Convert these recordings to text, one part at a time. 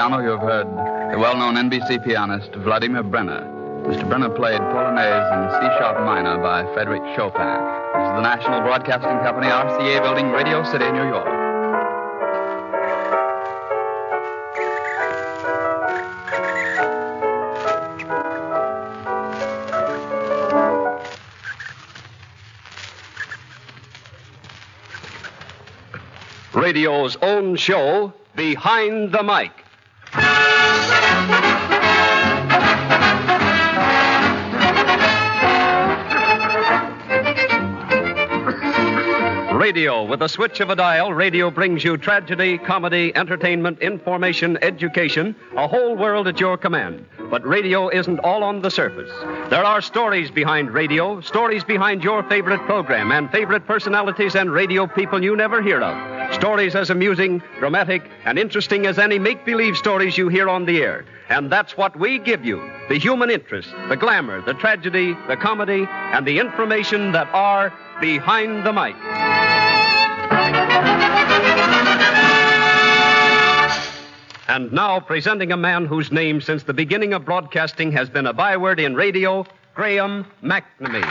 piano, you have heard the well-known NBC pianist Vladimir Brenner. Mr. Brenner played Polonaise in C-sharp minor by Frédéric Chopin. This is the National Broadcasting Company, RCA Building, Radio City, New York. Radio's own show, Behind the Mic. Radio, with a switch of a dial, radio brings you tragedy, comedy, entertainment, information, education, a whole world at your command. But radio isn't all on the surface. There are stories behind radio, stories behind your favorite program, and favorite personalities and radio people you never hear of. Stories as amusing, dramatic, and interesting as any make-believe stories you hear on the air. And that's what we give you. The human interest, the glamour, the tragedy, the comedy, and the information that are Behind the Mic. And now, presenting a man whose name since the beginning of broadcasting has been a byword in radio, Graham McNamee.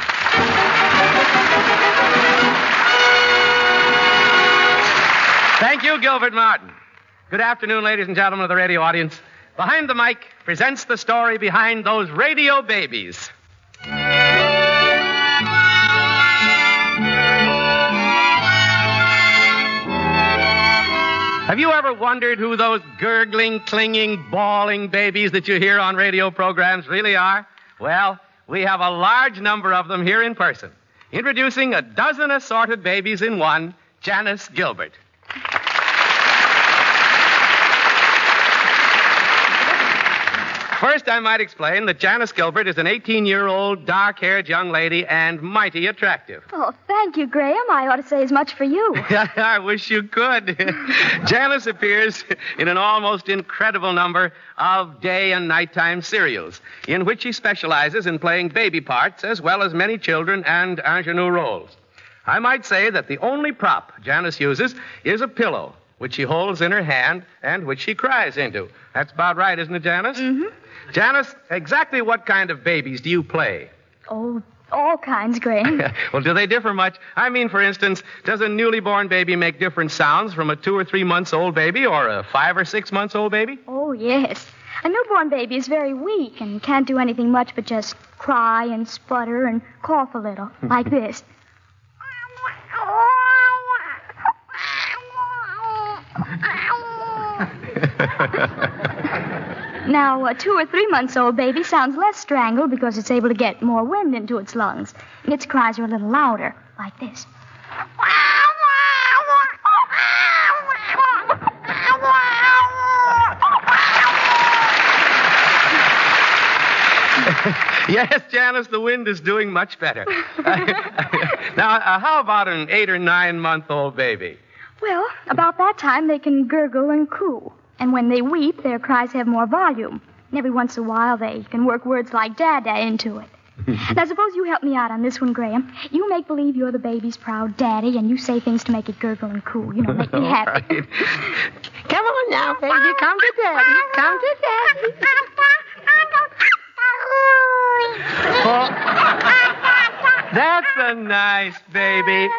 Thank you, Gilbert Martin. Good afternoon, ladies and gentlemen of the radio audience. Behind the Mic presents the story behind those radio babies. Have you ever wondered who those gurgling, clinging, bawling babies that you hear on radio programs really are? Well, we have a large number of them here in person. Introducing a dozen assorted babies in one, Janice Gilbert. First, I might explain that Janice Gilbert is an 18-year-old, dark-haired young lady and mighty attractive. Oh, thank you, Graham. I ought to say as much for you. I wish you could. Janice appears in an almost incredible number of day and nighttime serials, in which she specializes in playing baby parts as well as many children and ingenue roles. I might say that the only prop Janice uses is a pillow, which she holds in her hand and which she cries into. That's about right, isn't it, Janice? Mm-hmm. Janice, exactly what kind of babies do you play? Oh, all kinds, Graham. Well, do they differ much? I mean, for instance, does a newly born baby make different sounds from a 2 or 3 months old baby or a 5 or 6 months old baby? Oh, yes. A newborn baby is very weak and can't do anything much but just cry and sputter and cough a little, like this. Now, a 2 or 3 months old baby sounds less strangled because it's able to get more wind into its lungs. And its cries are a little louder, like this. Yes, Janice, the wind is doing much better. Now, how about an 8 or 9 month old baby? Well, about that time they can gurgle and coo. And when they weep, their cries have more volume. And every once in a while, they can work words like Dada into it. Now, suppose you help me out on this one, Graham. You make believe you're the baby's proud daddy, and you say things to make it gurgle and coo. You know, make me happy. Right. Come on now, baby. Come to Daddy. Come to Daddy. Oh, that's a nice baby.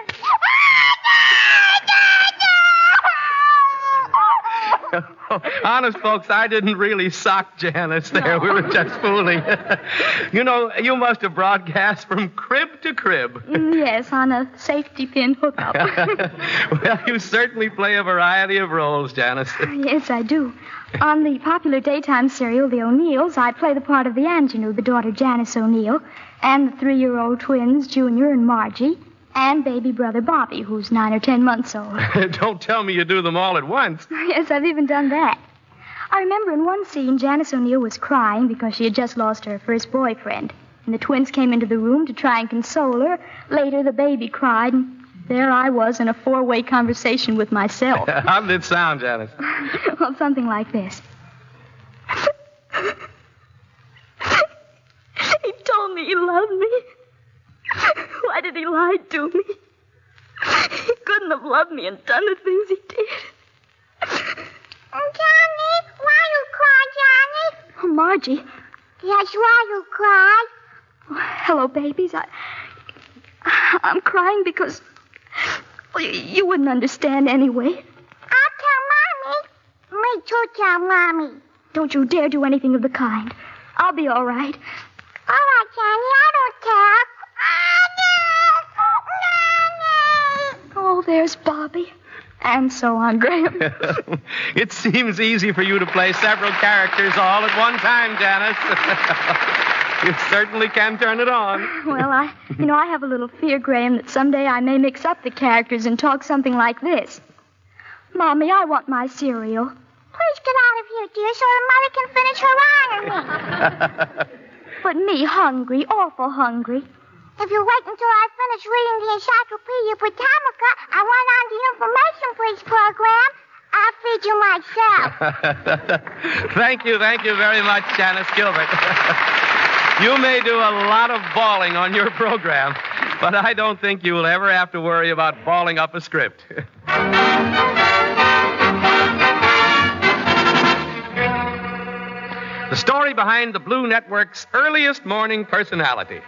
Honest, folks, I didn't really sock Janice there. No. We were just fooling. You know, you must have broadcast from crib to crib. Yes, on a safety pin hookup. Well, you certainly play a variety of roles, Janice. Yes, I do. On the popular daytime serial, The O'Neills, I play the part of the ingenue, the daughter Janice O'Neill, and the 3-year-old twins, Junior and Margie, and baby brother Bobby, who's 9 or 10 months old. Don't tell me you do them all at once. Yes, I've even done that. I remember in one scene, Janice O'Neill was crying because she had just lost her first boyfriend. And the twins came into the room to try and console her. Later, the baby cried, and there I was in a 4-way conversation with myself. How did it sound, Janice? Well, something like this. He told me he loved me. Why did he lie to me? He couldn't have loved me and done the things he did. Oh, Johnny, why are you Margie. That's why you cry. Oh, hello, babies. I'm crying because you wouldn't understand anyway. I'll tell Mommy. Me too, tell Mommy. Don't you dare do anything of the kind. I'll be all right. All right, Johnny, I don't tell. Oh, there's Bobby. And so on, Graham. It seems easy for you to play several characters all at one time, Janice. You certainly can turn it on. Well, I have a little fear, Graham, that someday I may mix up the characters and talk something like this. Mommy, I want my cereal. Please get out of here, dear, so Mother can finish her ironing. But me hungry, awful hungry. If you wait until I finish reading the Encyclopedia Britannica and run on the Information Please program, I'll feed you myself. Thank you very much, Janice Gilbert. You may do a lot of bawling on your program, but I don't think you will ever have to worry about balling up a script. The story behind the Blue Network's earliest morning personality.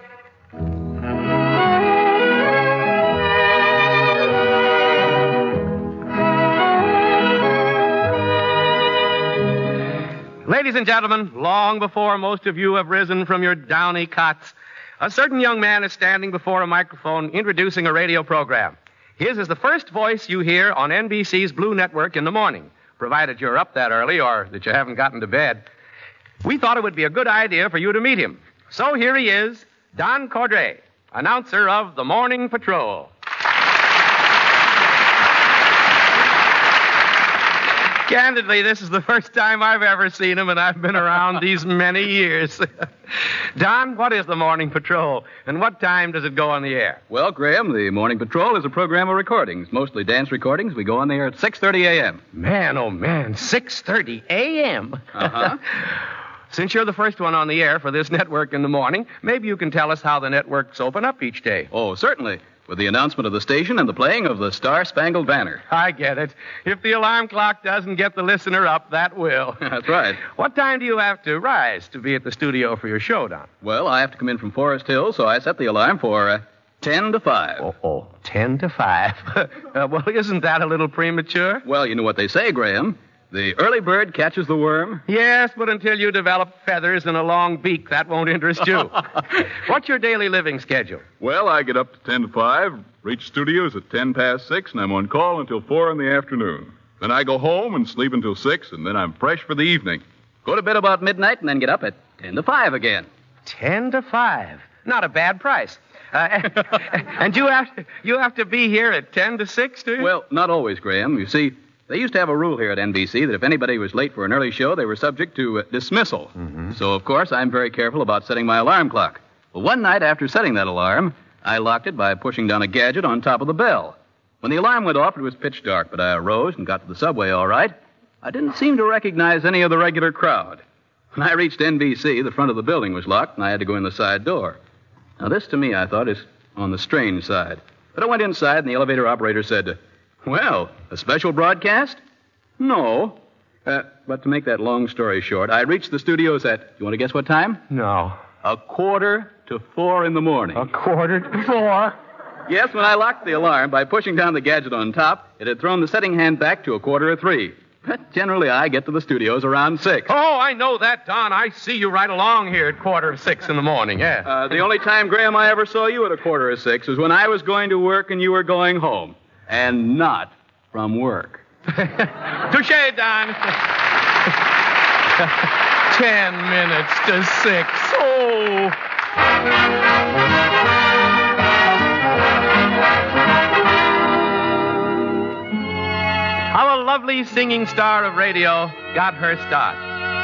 Ladies and gentlemen, long before most of you have risen from your downy cots, a certain young man is standing before a microphone introducing a radio program. His is the first voice you hear on NBC's Blue Network in the morning, provided you're up that early or that you haven't gotten to bed. We thought it would be a good idea for you to meet him. So here he is, Don Cordray, announcer of the Morning Patrol. Candidly, this is the first time I've ever seen him, and I've been around these many years. Don, what is the Morning Patrol, and what time does it go on the air? Well, Graham, the Morning Patrol is a program of recordings, mostly dance recordings. We go on the air at 6:30 a.m. Man, oh, man, 6:30 a.m.? Uh-huh. Since you're the first one on the air for this network in the morning, maybe you can tell us how the networks open up each day. Oh, certainly. With the announcement of the station and the playing of the Star-Spangled Banner. I get it. If the alarm clock doesn't get the listener up, that will. That's right. What time do you have to rise to be at the studio for your show, Don? Well, I have to come in from Forest Hill, so I set the alarm for 10 to 5. Oh, 10 to 5. Well, isn't that a little premature? Well, you know what they say, Graham. The early bird catches the worm. Yes, but until you develop feathers and a long beak, that won't interest you. What's your daily living schedule? Well, I get up to 10 to 5, reach studios at 10 past 6, and I'm on call until 4 in the afternoon. Then I go home and sleep until 6, and then I'm fresh for the evening. Go to bed about midnight and then get up at 10 to 5 again. 10 to 5. Not a bad price. And you have to be here at 10 to 6, do you? Well, not always, Graham. You see, they used to have a rule here at NBC that if anybody was late for an early show, they were subject to dismissal. Mm-hmm. So, of course, I'm very careful about setting my alarm clock. Well, one night after setting that alarm, I locked it by pushing down a gadget on top of the bell. When the alarm went off, it was pitch dark, but I arose and got to the subway all right. I didn't seem to recognize any of the regular crowd. When I reached NBC, the front of the building was locked, and I had to go in the side door. Now, this, to me, I thought, is on the strange side. But I went inside, and the elevator operator said, "Well, a special broadcast?" "No." But to make that long story short, I reached the studios at, you want to guess what time? No. 3:45 in the morning. 3:45? Yes, when I locked the alarm by pushing down the gadget on top, it had thrown the setting hand back to 3:15. But generally, I get to the studios around 6. Oh, I know that, Don. I see you right along here at 5:45 in the morning, yeah. The only time, Graham, I ever saw you at 5:45 was when I was going to work and you were going home. And not from work. Touché, Don. 10 minutes to 6. Oh. How a lovely singing star of radio got her start.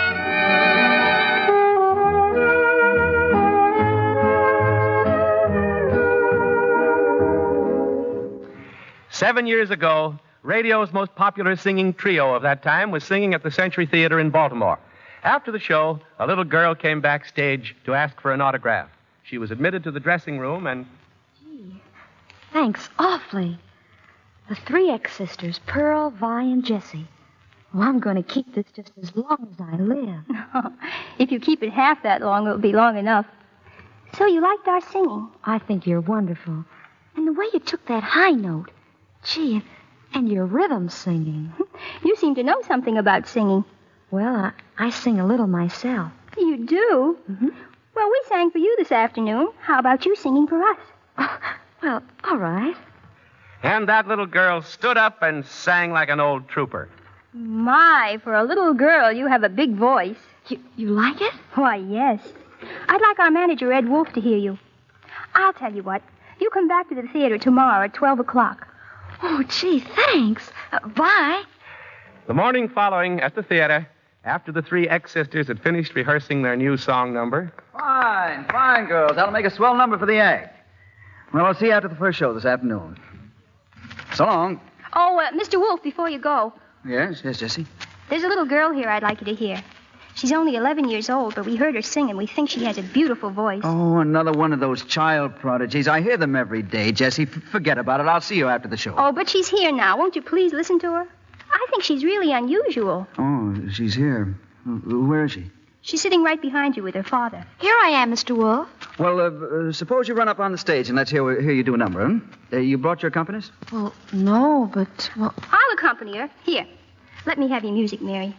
Seven years ago, radio's most popular singing trio of that time was singing at the Century Theater in Baltimore. After the show, a little girl came backstage to ask for an autograph. She was admitted to the dressing room and... Gee, thanks awfully. The 3 X sisters, Pearl, Vi, and Jessie. Well, I'm going to keep this just as long as I live. If you keep it half that long, it'll be long enough. So you liked our singing? I think you're wonderful. And the way you took that high note. Gee, and your rhythm singing. You seem to know something about singing. Well, I sing a little myself. You do? Mm-hmm. Well, we sang for you this afternoon. How about you singing for us? Well, all right. And that little girl stood up and sang like an old trooper. My, for a little girl, you have a big voice. You like it? Why, yes. I'd like our manager, Ed Wolf, to hear you. I'll tell you what. You come back to the theater tomorrow at 12 o'clock. Oh, gee, thanks. Bye. The morning following at the theater, after the three ex-sisters had finished rehearsing their new song number. Fine, girls. That'll make a swell number for the act. Well, I'll see you after the first show this afternoon. So long. Oh, Mr. Wolf, before you go. Yes, Jessie. There's a little girl here I'd like you to hear. She's only 11 years old, but we heard her sing, and we think she has a beautiful voice. Oh, another one of those child prodigies. I hear them every day, Jessie. Forget about it. I'll see you after the show. Oh, but she's here now. Won't you please listen to her? I think she's really unusual. Oh, she's here. Where is she? She's sitting right behind you with her father. Here I am, Mr. Wolf. Well, suppose you run up on the stage and let's hear you do a number, huh? You brought your accompanist? Well, no, but... Well... I'll accompany her. Here. Let me have your music, Mary.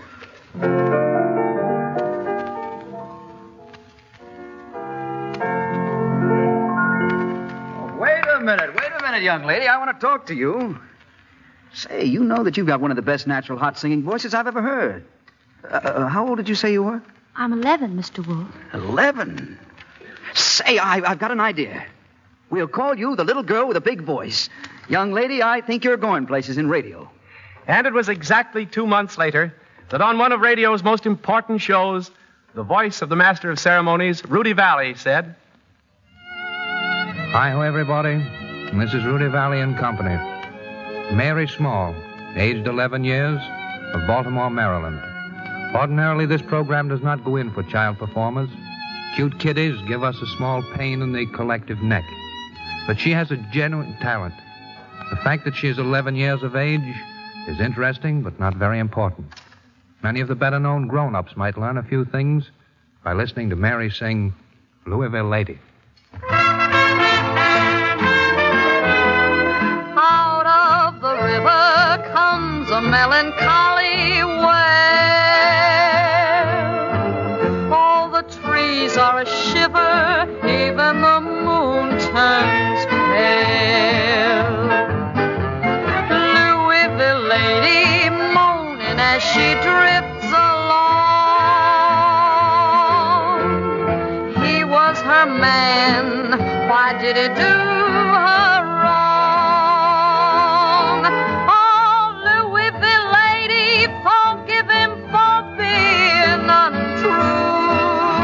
Wait a minute, young lady. I want to talk to you. Say, you know that you've got one of the best natural hot singing voices I've ever heard. How old did you say you were? I'm 11, Mr. Wolf. 11? Say, I've got an idea. We'll call you the little girl with a big voice. Young lady, I think you're going places in radio. And it was exactly 2 months later that on one of radio's most important shows, the voice of the master of ceremonies, Rudy Valley, said... Hi-ho, everybody. This is Rudy Valley and Company. Mary Small, aged 11 years, of Baltimore, Maryland. Ordinarily, this program does not go in for child performers. Cute kiddies give us a small pain in the collective neck. But she has a genuine talent. The fact that she is 11 years of age is interesting, but not very important. Many of the better-known grown-ups might learn a few things by listening to Mary sing Louisville Lady. Out of the river comes a melancholy wail. All the trees are a shiver, even the moon turns pale. Louisville Lady moaning as she drifts along. He was her man, why did he do her wrong? Oh, Louisville Lady, forgive him for being untrue.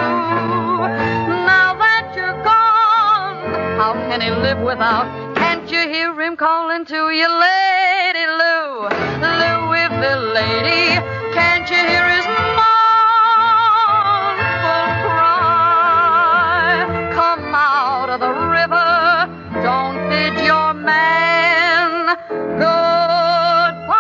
Now that you're gone, how can he live without? Can't you hear him calling to you, Lady Lou? Louisville Lady, can't you hear his mournful cry? Come out of the river, don't bid your man goodbye.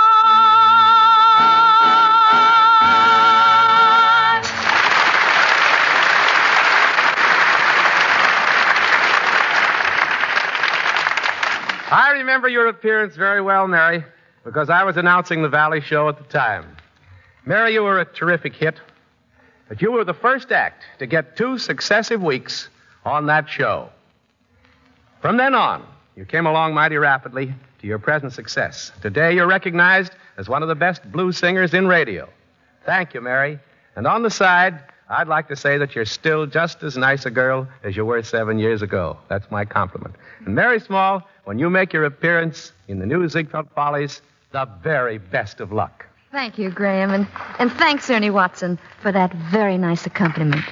I remember your appearance very well, Mary, because I was announcing the Valley show at the time. Mary, you were a terrific hit, but you were the first act to get 2 successive weeks on that show. From then on, you came along mighty rapidly to your present success. Today, you're recognized as one of the best blues singers in radio. Thank you, Mary. And on the side, I'd like to say that you're still just as nice a girl as you were 7 years ago. That's my compliment. And Mary Small, when you make your appearance in the new Ziegfeld Follies, the very best of luck. Thank you, Graham, and thanks, Ernie Watson, for that very nice accompaniment.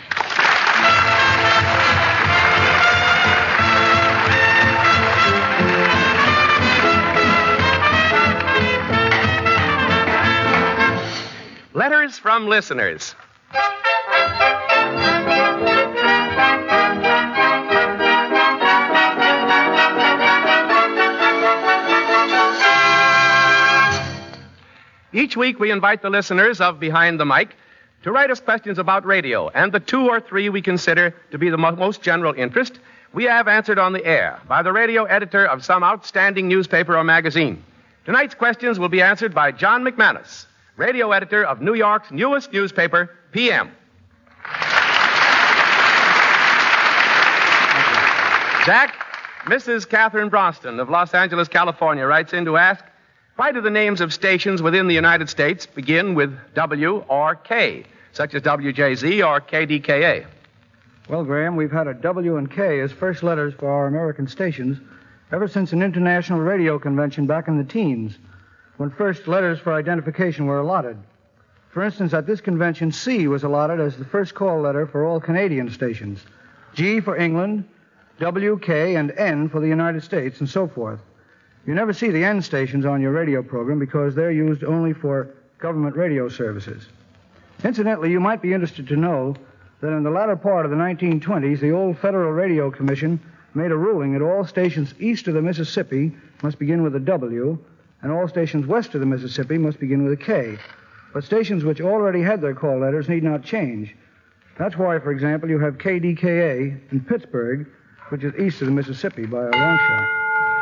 Letters from listeners. Each week we invite the listeners of Behind the Mic to write us questions about radio, and the 2 or 3 we consider to be the most general interest we have answered on the air by the radio editor of some outstanding newspaper or magazine. Tonight's questions will be answered by John McManus, radio editor of New York's newest newspaper, PM. Jack, Mrs. Catherine Bronston of Los Angeles, California, writes in to ask, why do the names of stations within the United States begin with W or K, such as WJZ or KDKA? Well, Graham, we've had a W and K as first letters for our American stations ever since an international radio convention back in the teens, when first letters for identification were allotted. For instance, at this convention, C was allotted as the first call letter for all Canadian stations, G for England, W, K, and N for the United States, and so forth. You never see the N stations on your radio program because they're used only for government radio services. Incidentally, you might be interested to know that in the latter part of the 1920s, the old Federal Radio Commission made a ruling that all stations east of the Mississippi must begin with a W, and all stations west of the Mississippi must begin with a K. But stations which already had their call letters need not change. That's why, for example, you have KDKA in Pittsburgh, which is east of the Mississippi by a long shot.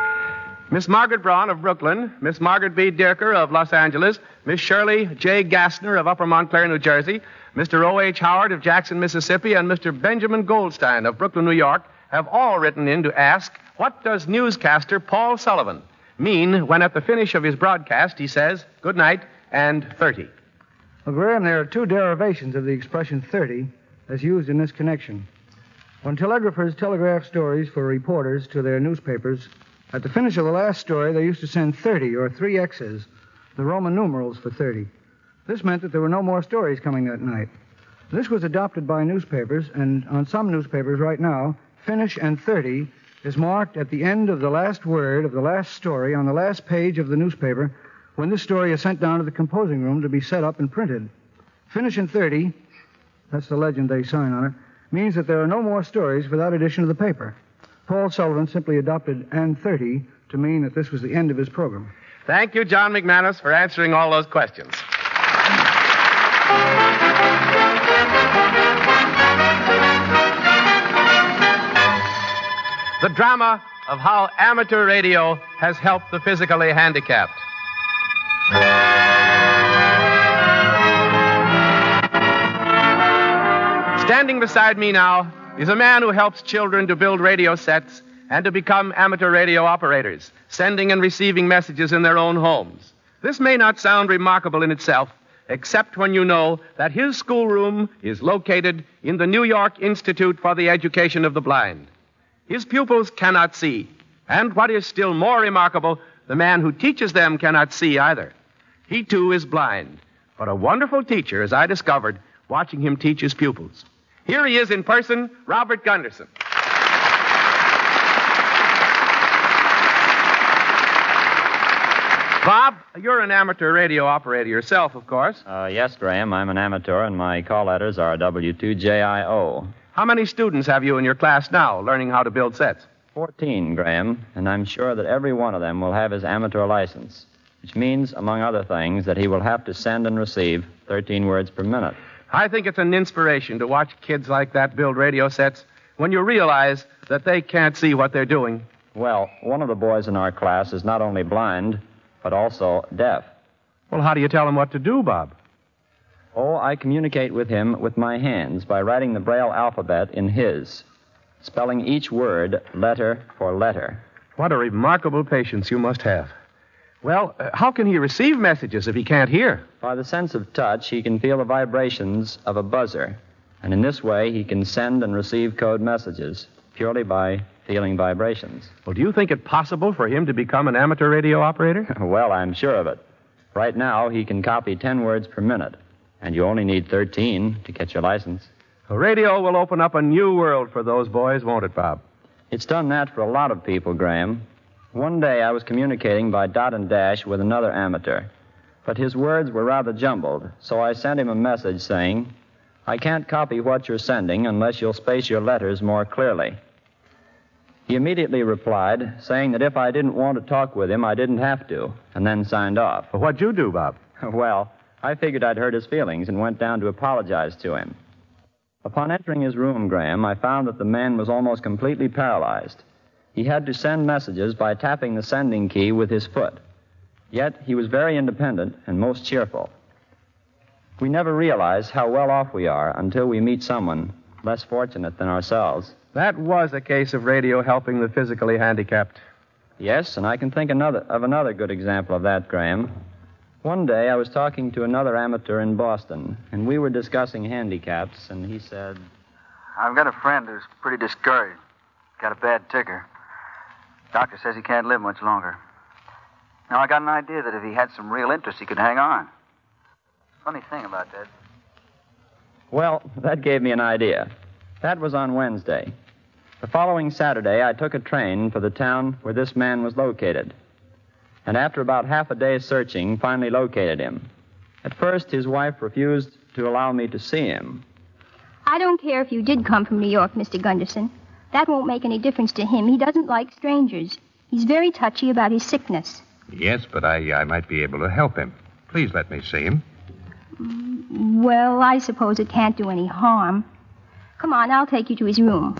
Miss Margaret Braun of Brooklyn, Miss Margaret B. Dirker of Los Angeles, Miss Shirley J. Gassner of Upper Montclair, New Jersey, Mr. O.H. Howard of Jackson, Mississippi, and Mr. Benjamin Goldstein of Brooklyn, New York, have all written in to ask, what does newscaster Paul Sullivan mean when at the finish of his broadcast he says, good night and 30? Well, Graham, there are 2 derivations of the expression 30 as used in this connection. When telegraphers telegraph stories for reporters to their newspapers, at the finish of the last story, they used to send 30 or 3 X's, the Roman numerals for 30. This meant that there were no more stories coming that night. This was adopted by newspapers, and on some newspapers right now, finish and 30 is marked at the end of the last word of the last story on the last page of the newspaper when this story is sent down to the composing room to be set up and printed. Finish and 30, that's the legend they sign on it, means that there are no more stories for that edition of the paper. Paul Sullivan simply adopted and 30 to mean that this was the end of his program. Thank you, John McManus, for answering all those questions. The drama of how amateur radio has helped the physically handicapped. Standing beside me now is a man who helps children to build radio sets and to become amateur radio operators, sending and receiving messages in their own homes. This may not sound remarkable in itself, except when you know that his schoolroom is located in the New York Institute for the Education of the Blind. His pupils cannot see, and what is still more remarkable, the man who teaches them cannot see either. He, too, is blind, but a wonderful teacher, as I discovered, watching him teach his pupils. Here he is in person, Robert Gunderson. Bob, you're an amateur radio operator yourself, of course. Yes, Graham, I'm an amateur, and my call letters are W2JIO. How many students have you in your class now learning how to build sets? 14, Graham, and I'm sure that every one of them will have his amateur license, which means, among other things, that he will have to send and receive 13 words per minute. I think it's an inspiration to watch kids like that build radio sets when you realize that they can't see what they're doing. Well, one of the boys in our class is not only blind, but also deaf. Well, how do you tell him what to do, Bob? Oh, I communicate with him with my hands by writing the Braille alphabet in his, spelling each word letter for letter. What a remarkable patience you must have. Well, how can he receive messages if he can't hear? By the sense of touch, he can feel the vibrations of a buzzer. And in this way, he can send and receive code messages purely by feeling vibrations. Well, do you think it possible for him to become an amateur radio operator? Well, I'm sure of it. Right now, he can copy 10 words per minute. And you only need 13 to get your license. The radio will open up a new world for those boys, won't it, Bob? It's done that for a lot of people, Graham. One day I was communicating by dot and dash with another amateur, but his words were rather jumbled, so I sent him a message saying, I can't copy what you're sending unless you'll space your letters more clearly. He immediately replied, saying that if I didn't want to talk with him, I didn't have to, and then signed off. Well, what'd you do, Bob? Well, I figured I'd hurt his feelings and went down to apologize to him. Upon entering his room, Graham, I found that the man was almost completely paralyzed. He had to send messages by tapping the sending key with his foot. Yet he was very independent and most cheerful. We never realize how well off we are until we meet someone less fortunate than ourselves. That was a case of radio helping the physically handicapped. Yes, and I can think of another good example of that, Graham. One day I was talking to another amateur in Boston, and we were discussing handicaps, and he said, I've got a friend who's pretty discouraged. Got a bad ticker. Doctor says he can't live much longer. Now, I got an idea that if he had some real interest, he could hang on. Funny thing about that. Well, that gave me an idea. That was on Wednesday. The following Saturday, I took a train for the town where this man was located. And after about half a day's searching, finally located him. At first, his wife refused to allow me to see him. I don't care if you did come from New York, Mr. Gunderson. That won't make any difference to him. He doesn't like strangers. He's very touchy about his sickness. Yes, but I might be able to help him. Please let me see him. Well, I suppose it can't do any harm. Come on, I'll take you to his room.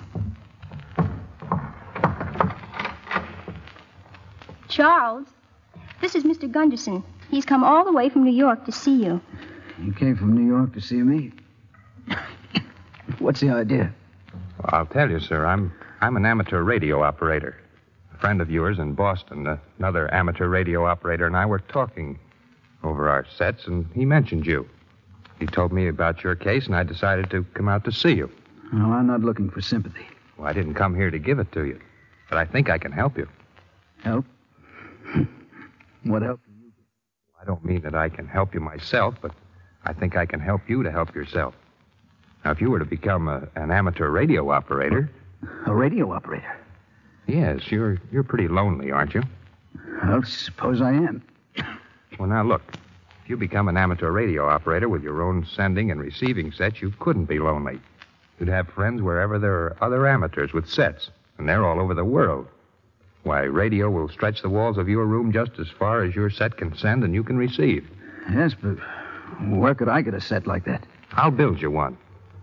Charles, this is Mr. Gunderson. He's come all the way from New York to see you. You came from New York to see me? What's the idea? Well, I'll tell you, sir. I'm an amateur radio operator. A friend of yours in Boston, another amateur radio operator, and I were talking over our sets, and he mentioned you. He told me about your case, and I decided to come out to see you. Well, I'm not looking for sympathy. Well, I didn't come here to give it to you, but I think I can help you. Help? What help can you do? I don't mean that I can help you myself, but I think I can help you to help yourself. Now, if you were to become an amateur radio operator... A radio operator? Yes, you're pretty lonely, aren't you? Well, suppose I am. Well, now, look. If you become an amateur radio operator with your own sending and receiving sets, you couldn't be lonely. You'd have friends wherever there are other amateurs with sets, and they're all over the world. Why, radio will stretch the walls of your room just as far as your set can send and you can receive. Yes, but where could I get a set like that? I'll build you one.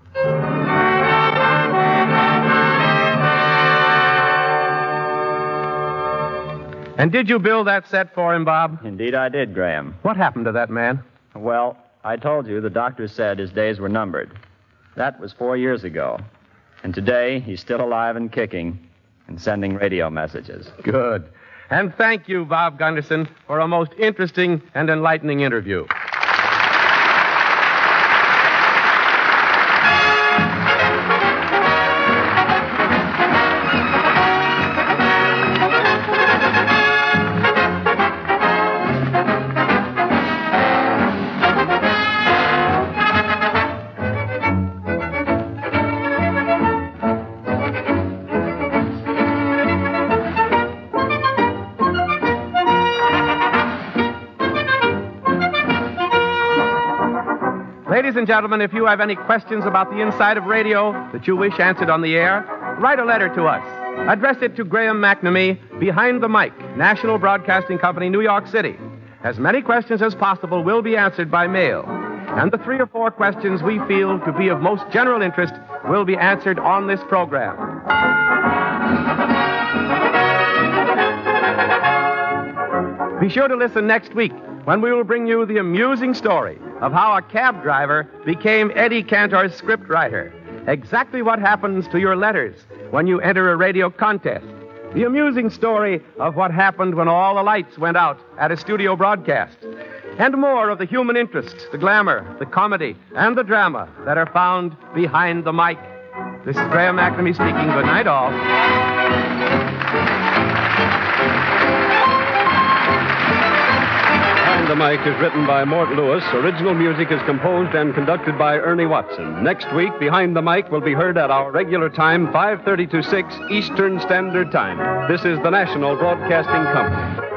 And did you build that set for him, Bob? Indeed I did, Graham. What happened to that man? Well, I told you the doctor said his days were numbered. That was 4 years ago. And today, he's still alive and kicking and sending radio messages. Good. And thank you, Bob Gunderson, for a most interesting and enlightening interview. Ladies and gentlemen, if you have any questions about the inside of radio that you wish answered on the air, write a letter to us. Address it to Graham McNamee, Behind the Mic, National Broadcasting Company, New York City. As many questions as possible will be answered by mail. And the 3 or 4 questions we feel to be of most general interest will be answered on this program. Be sure to listen next week when we will bring you the amusing story of how a cab driver became Eddie Cantor's scriptwriter. Exactly what happens to your letters when you enter a radio contest. The amusing story of what happened when all the lights went out at a studio broadcast. And more of the human interest, the glamour, the comedy, and the drama that are found behind the mic. This is Graham McNamee speaking. Good night, all. Behind the Mic is written by Mort Lewis. Original music is composed and conducted by Ernie Watson. Next week, Behind the Mic will be heard at our regular time, 5:30 to 6 Eastern Standard Time. This is the National Broadcasting Company.